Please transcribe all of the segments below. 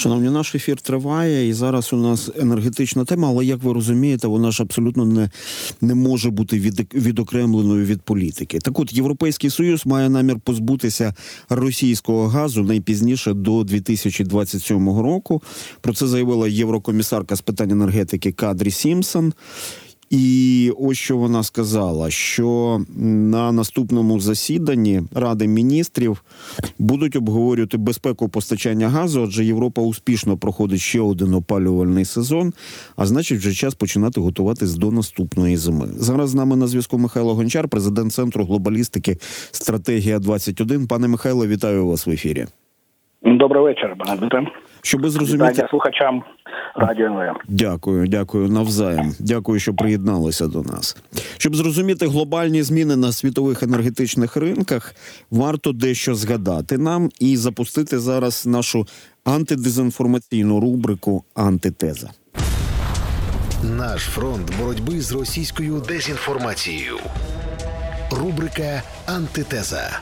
Шановні, наш ефір триває, і зараз у нас енергетична тема, але, як ви розумієте, вона ж абсолютно не може бути відокремленою від політики. Так от, Європейський Союз має намір позбутися російського газу найпізніше до 2027 року. Про це заявила єврокомісарка з питань енергетики Кадрі Сімпсон. І ось що вона сказала, що на наступному засіданні Ради міністрів будуть обговорювати безпеку постачання газу, адже Європа успішно проходить ще один опалювальний сезон, а значить вже час починати готуватись до наступної зими. Зараз з нами на зв'язку Михайло Гончар, президент Центру глобалістики «Стратегія-21». Пане Михайло, вітаю вас в ефірі. Добрий вечір, пане Дмитре. Щоби зрозуміти... Вітання слухачам Радіо НВ. Дякую навзаєм. Дякую, що приєдналися до нас. Щоб зрозуміти глобальні зміни на світових енергетичних ринках, варто дещо згадати нам і запустити зараз нашу антидезінформаційну рубрику «Антитеза». Наш фронт боротьби з російською дезінформацією. Рубрика «Антитеза».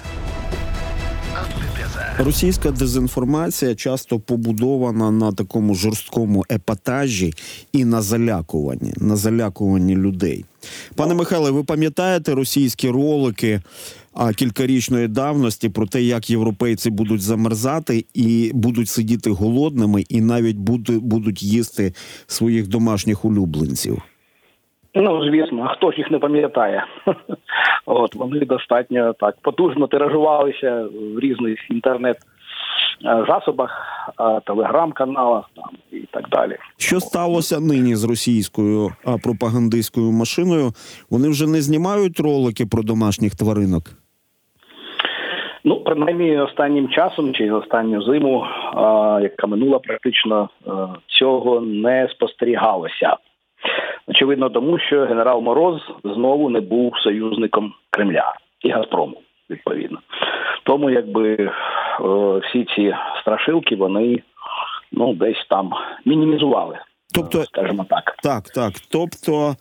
Російська дезінформація часто побудована на такому жорсткому епатажі і на залякуванні людей. Пане Михайле, ви пам'ятаєте російські ролики кількарічної давності про те, як європейці будуть замерзати і будуть сидіти голодними і навіть будуть їсти своїх домашніх улюбленців? Ну, звісно, а хто ж їх не пам'ятає? Вони достатньо так потужно тиражувалися в різних інтернет-засобах, телеграм-каналах і так далі. Що сталося нині з російською пропагандистською машиною? Вони вже не знімають ролики про домашніх тваринок? Ну, принаймні, останнім часом, чи останню зиму, яка минула, практично цього не спостерігалося. Очевидно, тому що генерал Мороз знову не був союзником Кремля і Газпрому, відповідно. Тому, всі ці страшилки, вони, десь там мінімізували, скажімо так. Так. Тобто,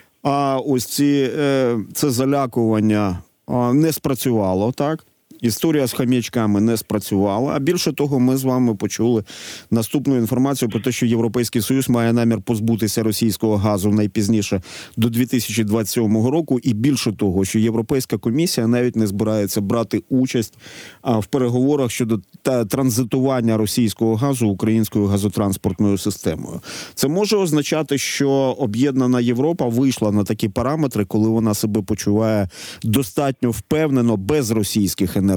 це залякування не спрацювало, так? Історія з хам'ячками не спрацювала. А більше того, ми з вами почули наступну інформацію про те, що Європейський Союз має намір позбутися російського газу найпізніше до 2027 року. І більше того, що Європейська комісія навіть не збирається брати участь в переговорах щодо транзитування російського газу українською газотранспортною системою. Це може означати, що об'єднана Європа вийшла на такі параметри, коли вона себе почуває достатньо впевнено без російських енергоносіїв?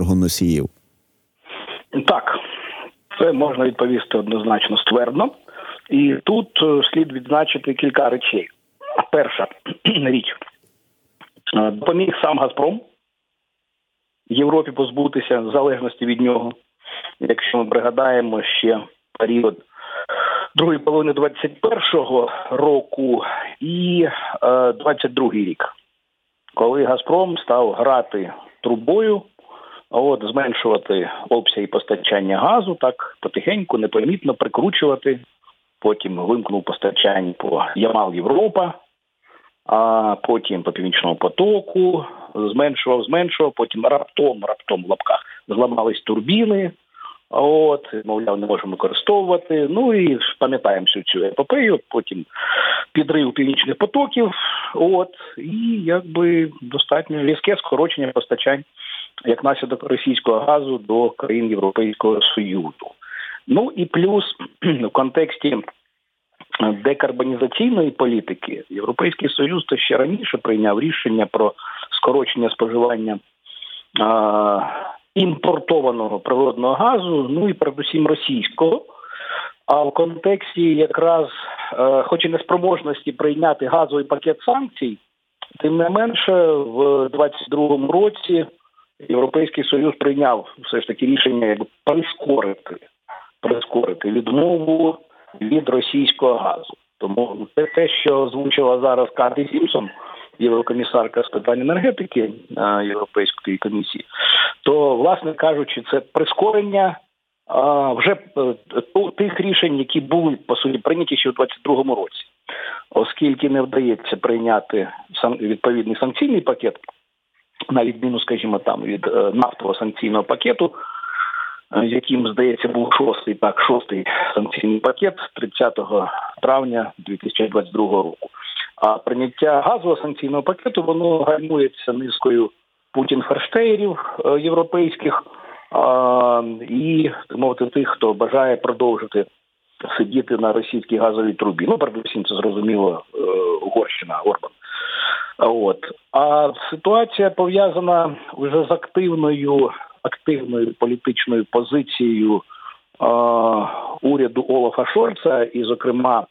Так, це можна відповісти однозначно ствердно. І тут слід відзначити кілька речей. Перша річ. Допоміг сам «Газпром» Європі позбутися залежності від нього. Якщо ми пригадаємо ще період другої половини 21-го року і 22-й рік, коли «Газпром» став грати трубою, зменшувати обсяги постачання газу, так потихеньку, непомітно прикручувати. Потім вимкнув постачання по Ямал-Європа, а потім по Північному потоку, зменшував, потім раптом в лапках зламались турбіни, мовляв, не можемо використовувати. Ну і пам'ятаємо всю цю епопею, потім підрив північних потоків, і достатньо різке скорочення постачань як наслідок російського газу до країн Європейського Союзу. Ну і плюс в контексті декарбонізаційної політики Європейський Союз то ще раніше прийняв рішення про скорочення споживання імпортованого природного газу, ну і передусім російського. А в контексті якраз, хоч і неспроможності прийняти газовий пакет санкцій, тим не менше в 22-му році Європейський Союз прийняв все ж таки рішення прискорити відмову від російського газу. Тому те, що озвучила зараз Кадрі Сімпсон, єврокомісарка з питань енергетики Європейської комісії, то, власне кажучи, це прискорення вже тих рішень, які були, по суті, прийняті ще у 22-му році. Оскільки не вдається прийняти відповідний санкційний пакет, на відміну, скажімо, від нафтового санкційного пакету, яким, здається, був шостий санкційний пакет 30 травня 2022 року. А прийняття газового санкційного пакету, воно гальмується низкою Путін-ферштеєрів європейських і, мовити, тих, хто бажає продовжити сидіти на російській газовій трубі. Ну, передусім, це зрозуміло, Угорщина, Орбан. А ситуація пов'язана вже з активною політичною позицією уряду Олафа Шольца і, зокрема,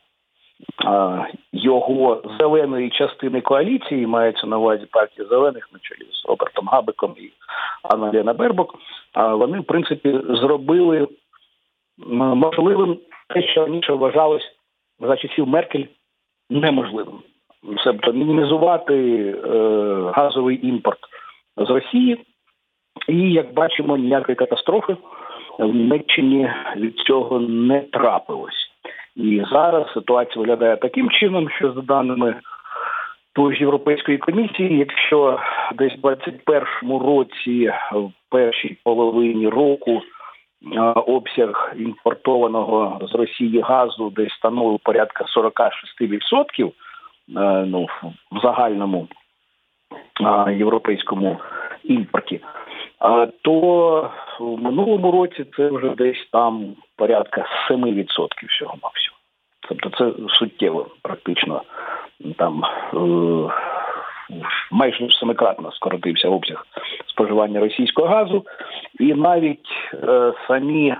його зеленої частини коаліції, мається на увазі партії зелених на чолі з Робертом Габеком і Анна-Лена Бербок, вони, в принципі, зробили можливим те, що раніше вважалось за часів Меркель неможливим. Тобто мінімізувати газовий імпорт з Росії. І, як бачимо, ніякої катастрофи в Німеччині від цього не трапилось. І зараз ситуація виглядає таким чином, що за даними тої ж Європейської комісії, якщо десь в 2021 році, в першій половині року, обсяг імпортованого з Росії газу десь становив порядка 46%, в загальному європейському імпорті, то в минулому році це вже десь там порядка 7% всього-навсього. Тобто це суттєво, практично, там майже семикратно скоротився обсяг споживання російського газу, і навіть самі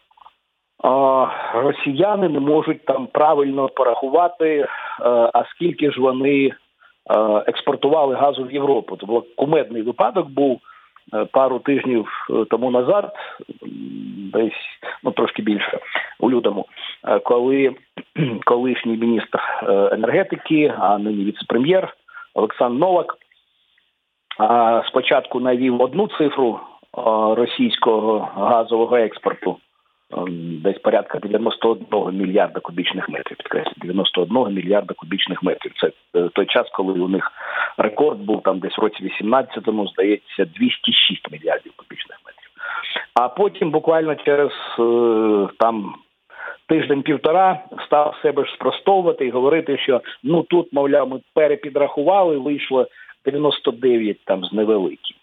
росіяни не можуть там правильно порахувати, а скільки ж вони експортували газу в Європу. Це був кумедний випадок, був пару тижнів тому назад, десь, трошки більше, у лютому, коли колишній міністр енергетики, а нині віце-прем'єр Олександр Новак спочатку навів одну цифру російського газового експорту, десь порядка 91 мільярда кубічних метрів, підкреслю, 91 мільярда кубічних метрів. Це той час, коли у них рекорд був там десь в році 18-му, здається, 206 мільярдів кубічних метрів. А потім буквально через там тиждень-півтора став себе ж спростовувати і говорити, що тут, мовляв, ми перепідрахували, вийшло 99 там з невеликим.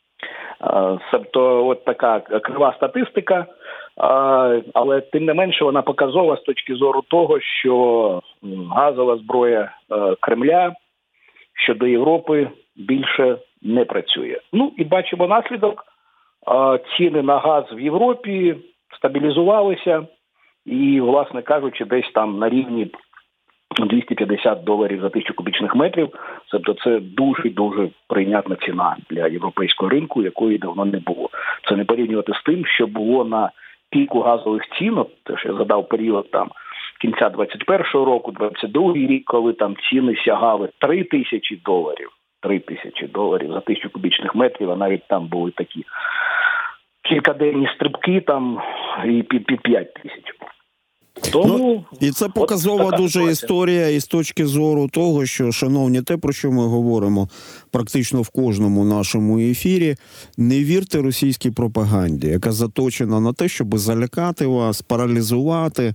Тобто от така крива статистика, але тим не менше вона показова з точки зору того, що газова зброя Кремля щодо Європи більше не працює. І бачимо наслідок. Ціни на газ в Європі стабілізувалися і, власне кажучи, десь там на рівні $250 за 1000 кубічних метрів. Тобто це дуже-дуже прийнятна ціна для європейського ринку, якої давно не було. Це не порівнювати з тим, що було на піку газових цін, те, що я задав період там кінця 21-го року, 22-й рік, коли там ціни сягали $3000. $3000 за 1000 кубічних метрів, а навіть там були такі кількаденні стрибки там і під 5000. Тому і це показова дуже історія із точки зору того, що, шановні, те, про що ми говоримо практично в кожному нашому ефірі, не вірте російській пропаганді, яка заточена на те, щоб залякати вас, паралізувати.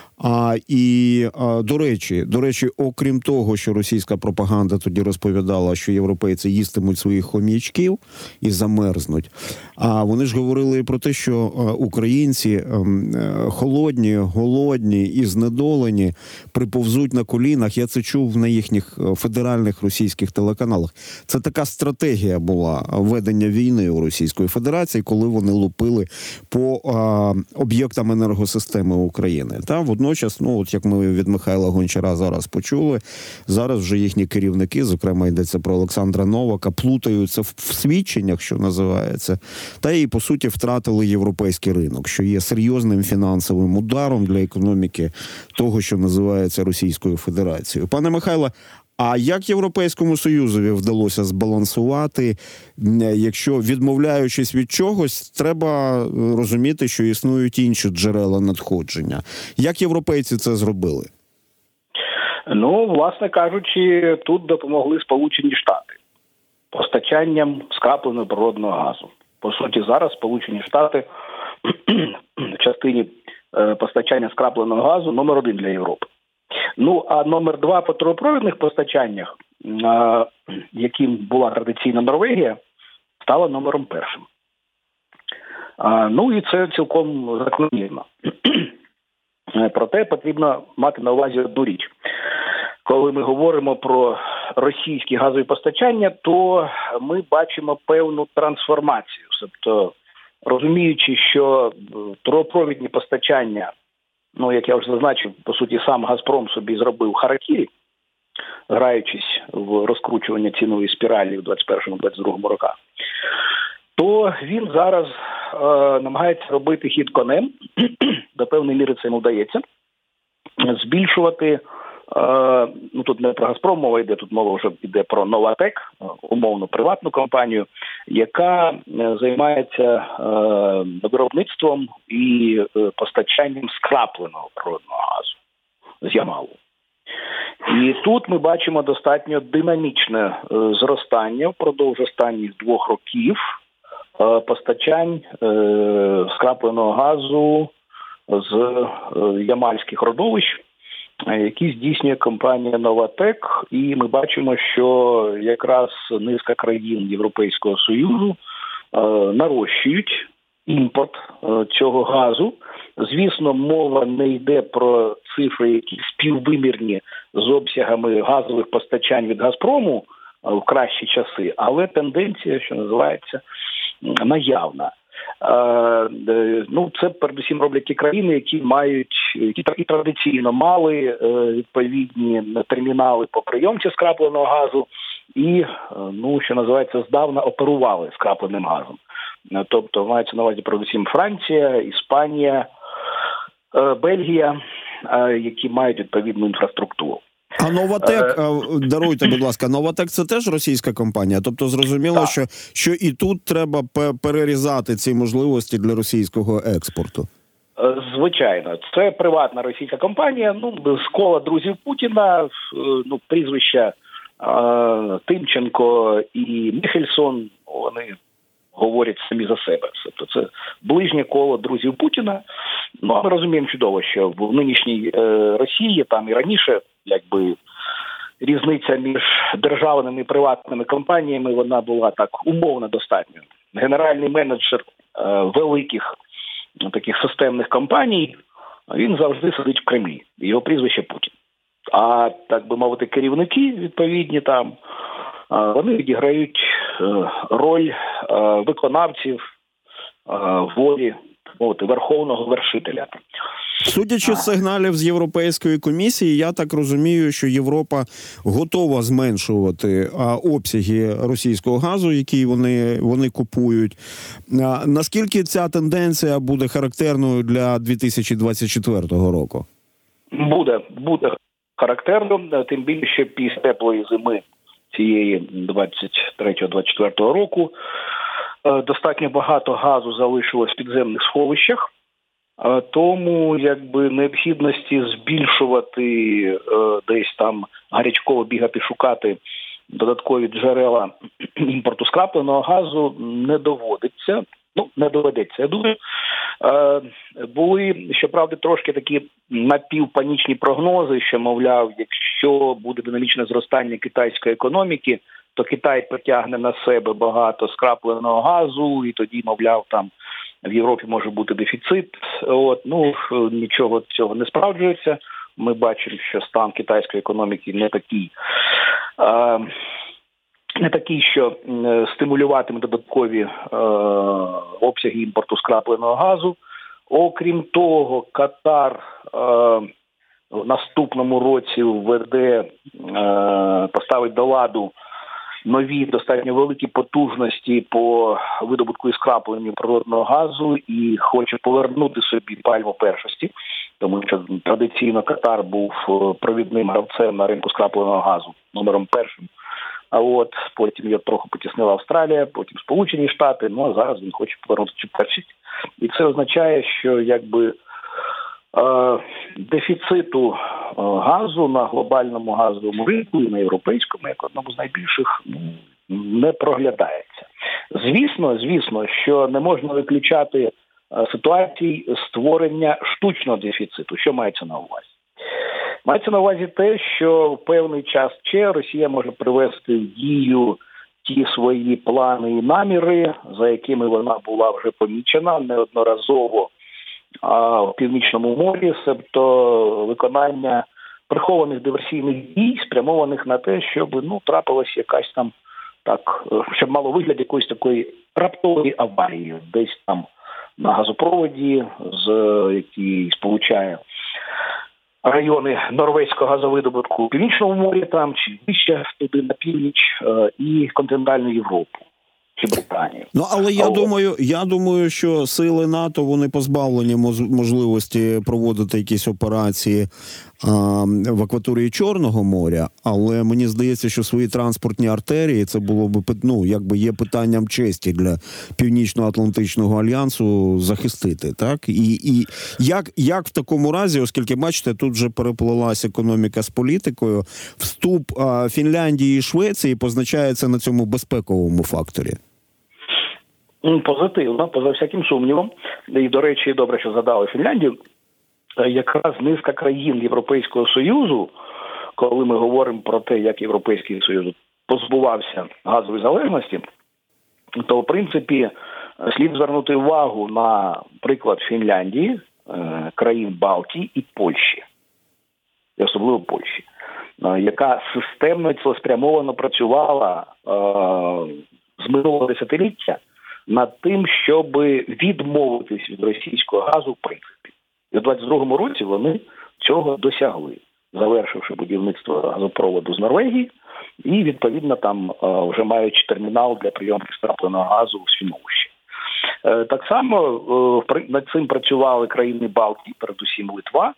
До речі, окрім того, що російська пропаганда тоді розповідала, що європейці їстимуть своїх хом'ячків і замерзнуть, а вони ж говорили і про те, що українці холодні, голодні і знедолені приповзуть на колінах. Я це чув на їхніх федеральних російських телеканалах. Це така стратегія була ведення війни у Російської Федерації, коли вони лупили по об'єктам енергосистеми України. Водночас, як ми від Михайла Гончара зараз почули, зараз вже їхні керівники, зокрема йдеться про Олександра Новака, плутаються в свідченнях, що називається, та і, по суті, втратили європейський ринок, що є серйозним фінансовим ударом для економіки того, що називається Російською Федерацією. Пане Михайле, а як Європейському Союзові вдалося збалансувати, якщо, відмовляючись від чогось, треба розуміти, що існують інші джерела надходження? Як європейці це зробили? Власне кажучи, тут допомогли Сполучені Штати постачанням скрапленого природного газу. По суті, зараз Сполучені Штати в частині постачання скрапленого газу номер 1 для Європи. Ну, а номер 2 по трубопровідних постачаннях, яким була традиційна Норвегія, стала номером 1. Ну, і це цілком закономірно. Проте потрібно мати на увазі одну річ. Коли ми говоримо про російські газові постачання, то ми бачимо певну трансформацію. Тобто, розуміючи, що трубопровідні постачання, ну, як я вже зазначив, по суті, сам «Газпром» собі зробив харакірі, граючись в розкручування цінової спіралі в 2021-2022 роках, то він зараз намагається робити хід конем, до певної міри це йому вдається, збільшувати, ну тут не про «Газпром» мова йде, тут мова вже йде про «Новатек», умовно приватну компанію, яка займається виробництвом і постачанням скрапленого природного газу з Ямалу. І тут ми бачимо достатньо динамічне зростання впродовж останніх 2 років постачань скрапленого газу з ямальських родовищ, які здійснює компанія «Новатек». І ми бачимо, що якраз низка країн Європейського Союзу нарощують імпорт цього газу. Звісно, мова не йде про цифри, які співвимірні з обсягами газових постачань від «Газпрому» в кращі часи, але тенденція, що називається, наявна. Ну, це передусім роблять ті країни, які традиційно мали відповідні термінали по прийомці скрапленого газу і, ну, що називається, здавна оперували скрапленим газом. Тобто мається на увазі передусім Франція, Іспанія, Бельгія, які мають відповідну інфраструктуру. А «Новатек», даруйте, будь ласка, «Новатек» – це теж російська компанія? Тобто зрозуміло, що і тут треба перерізати ці можливості для російського експорту? Звичайно. Це приватна російська компанія, ну, з кола друзів Путіна, ну, прізвища Тимченко і Міхельсон, вони говорять самі за себе. Тобто це ближнє коло друзів Путіна. Ну, а ми розуміємо чудово, що в нинішній Росії, там і раніше, якби, різниця між державними і приватними компаніями, вона була так умовно достатньою. Генеральний менеджер великих таких системних компаній, він завжди сидить в Кремлі. Його прізвище Путін. А, так би мовити, керівники відповідні там, вони відіграють роль виконавців волі верховного вершителя. Судячи з сигналів з Європейської комісії, я так розумію, що Європа готова зменшувати обсяги російського газу, який вони купують. Наскільки ця тенденція буде характерною для 2024 року? Буде характерно, тим більше після теплої зими цієї 23-24 року достатньо багато газу залишилось в підземних сховищах. Тому, якби, необхідності збільшувати десь там гарячково бігати, шукати додаткові джерела імпорту скрапленого газу не доводиться. Ну, не доведеться, я думаю. Були, щоправда, трошки такі напівпанічні прогнози, що, мовляв, якщо буде динамічне зростання китайської економіки, то Китай притягне на себе багато скрапленого газу, і тоді, мовляв, там в Європі може бути дефіцит. Ну, нічого цього не справджується. Ми бачимо, що стан китайської економіки не такий, що стимулюватиме додаткові обсяги імпорту скрапленого газу. Окрім того, Катар в наступному році поставить до ладу нові достатньо великі потужності по видобутку і скрапленню природного газу і хоче повернути собі пальму першості, тому що традиційно Катар був провідним гравцем на ринку скрапленого газу, номером 1. А потім його трохи потіснила Австралія, потім Сполучені Штати, ну а зараз він хоче повернути цю першість. І це означає, що якби дефіциту газу на глобальному газовому ринку і на європейському, як одному з найбільших, не проглядається. Звісно, що не можна виключати ситуацій створення штучного дефіциту. Що мається на увазі? Мається на увазі те, що в певний час Росія може привести в дію ті свої плани і наміри, за якими вона була вже помічена неодноразово в Північному морі, себто виконання прихованих диверсійних дій, спрямованих на те, щоб трапилась якась там щоб мало вигляд якоїсь такої раптової аварії, десь там на газопроводі, який сполучає райони норвезького газовидобутку у Північному морі, там чи вище туди на північ, і континентальну Європу чи Британію. Але я думаю, що сили НАТО, вони позбавлені можливості проводити якісь операції в акваторії Чорного моря, але мені здається, що свої транспортні артерії це було б є питанням честі для Північно-Атлантичного альянсу захистити, так? І як в такому разі, оскільки бачите, тут вже переплилась економіка з політикою, вступ Фінляндії і Швеції позначається на цьому безпековому факторі? Позитивно, поза всяким сумнівом. І, до речі, добре, що згадали Фінляндію. Якраз низка країн Європейського Союзу, коли ми говоримо про те, як Європейський Союз позбувався газової залежності, то, в принципі, слід звернути увагу на приклад Фінляндії, країн Балтії і Польщі, і особливо Польщі, яка системно і цілеспрямовано працювала з минулого десятиліття над тим, щоб відмовитись від російського газу в принципі. І у 22-му році вони цього досягли, завершивши будівництво газопроводу з Норвегії і, відповідно, там вже маючи термінал для прийомки скрапленого газу у Свіновищі. Так само над цим працювали країни Балтії, передусім Литва,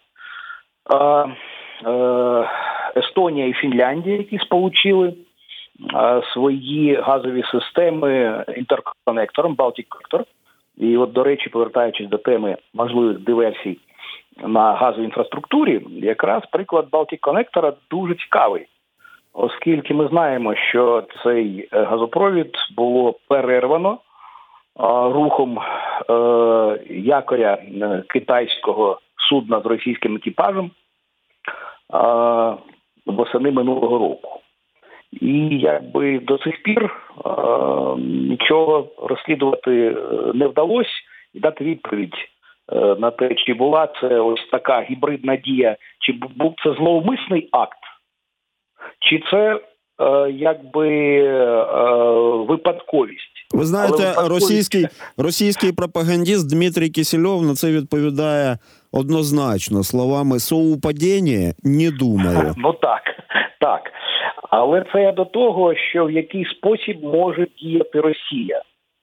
Естонія і Фінляндія, які сполучили свої газові системи інтерконектором Baltic Connector. І от, до речі, повертаючись до теми можливих диверсій на газовій інфраструктурі, якраз приклад Baltic Connector дуже цікавий, оскільки ми знаємо, що цей газопровід було перервано рухом якоря китайського судна з російським екіпажем восени минулого року. І якби до цих пір нічого розслідувати не вдалося і дати відповідь на те, чи була це ось така гібридна дія, чи був це зловмисний акт, чи це випадковість. Ви знаєте, російський пропагандист Дмитрій Кисельов на це відповідає однозначно словами «совпадіння, не думаю». Так. Але це до того, що в який спосіб може діяти Росія.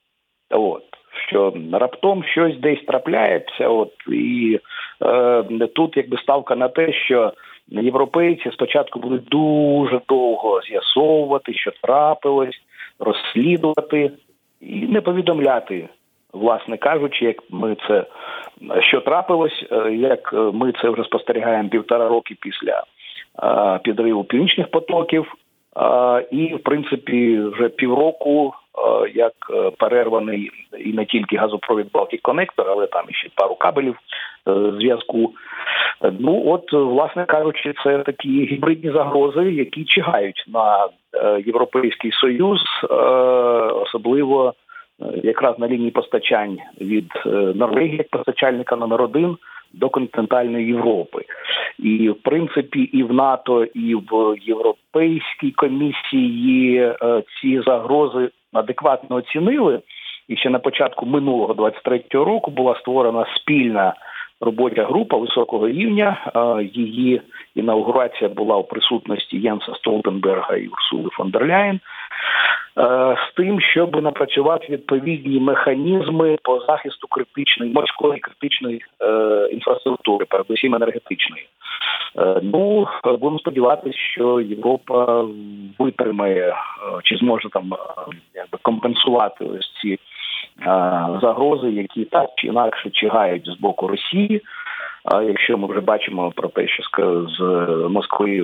Що раптом щось десь трапляється, і тут ставка на те, що європейці спочатку будуть дуже довго з'ясовувати, що трапилось, розслідувати і не повідомляти, власне кажучи, що трапилось, як ми це вже спостерігаємо 1,5 роки після підриву північних потоків, і, в принципі, вже півроку, як перерваний і не тільки газопровід Baltic Connector, але там ще пару кабелів зв'язку. Власне кажучи, це такі гібридні загрози, які чигають на Європейський Союз, особливо якраз на лінії постачань від Норвегії, як постачальника номер 1, до континентальної Європи. І, в принципі, і в НАТО, і в Європейській комісії ці загрози адекватно оцінили. І ще на початку минулого 23-го року була створена спільна робоча група високого рівня. Її інаугурація була у присутності Єнса Столтенберга і Урсули фон дер Ляєн, з тим, щоб напрацювати відповідні механізми по захисту морської критичної інфраструктури, передусім енергетичної. Будемо сподіватися, що Європа витримає, чи зможе там компенсувати ось ці загрози, які так чи інакше чигають з боку Росії. А якщо ми вже бачимо про те, що з Москви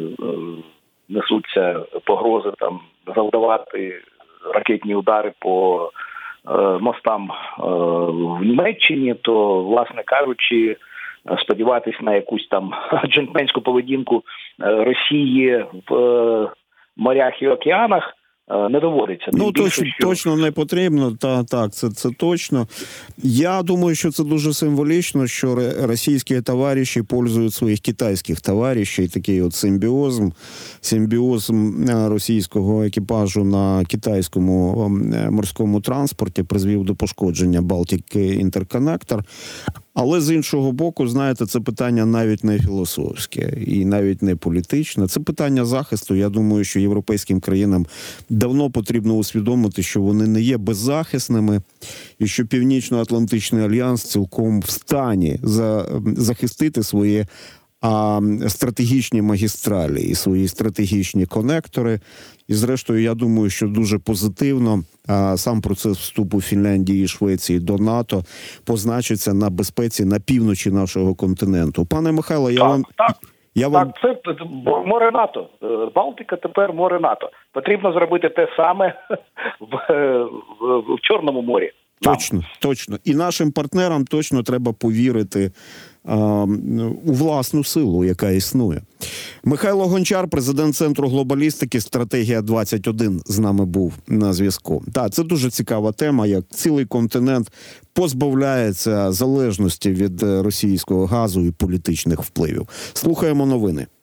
несуться погрози там завдавати ракетні удари по мостам в Німеччині, то, власне кажучи, сподіватись на якусь там джентльменську поведінку Росії в морях і океанах не доводиться. Ну, точно не потрібно, так, це точно. Я думаю, що це дуже символічно, що російські товариші пользують своїх китайських товаришів, такий от симбіоз російського екіпажу на китайському морському транспорті призвів до пошкодження Baltic Interconnector. Але з іншого боку, знаєте, це питання навіть не філософське і навіть не політичне. Це питання захисту. Я думаю, що європейським країнам давно потрібно усвідомити, що вони не є беззахисними і що Північно-Атлантичний альянс цілком в стані захистити свої стратегічні магістралі і свої стратегічні конектори. І зрештою, я думаю, що дуже позитивно сам процес вступу Фінляндії і Швеції до НАТО позначиться на безпеці на півночі нашого континенту. Пане Михайло, це море НАТО. Балтика тепер море НАТО. Потрібно зробити те саме в Чорному морі. Точно. І нашим партнерам точно треба повірити у власну силу, яка існує. Михайло Гончар, президент Центру глобалістики «Стратегія-21» з нами був на зв'язку. Так, це дуже цікава тема, як цілий континент позбавляється залежності від російського газу і політичних впливів. Слухаємо новини.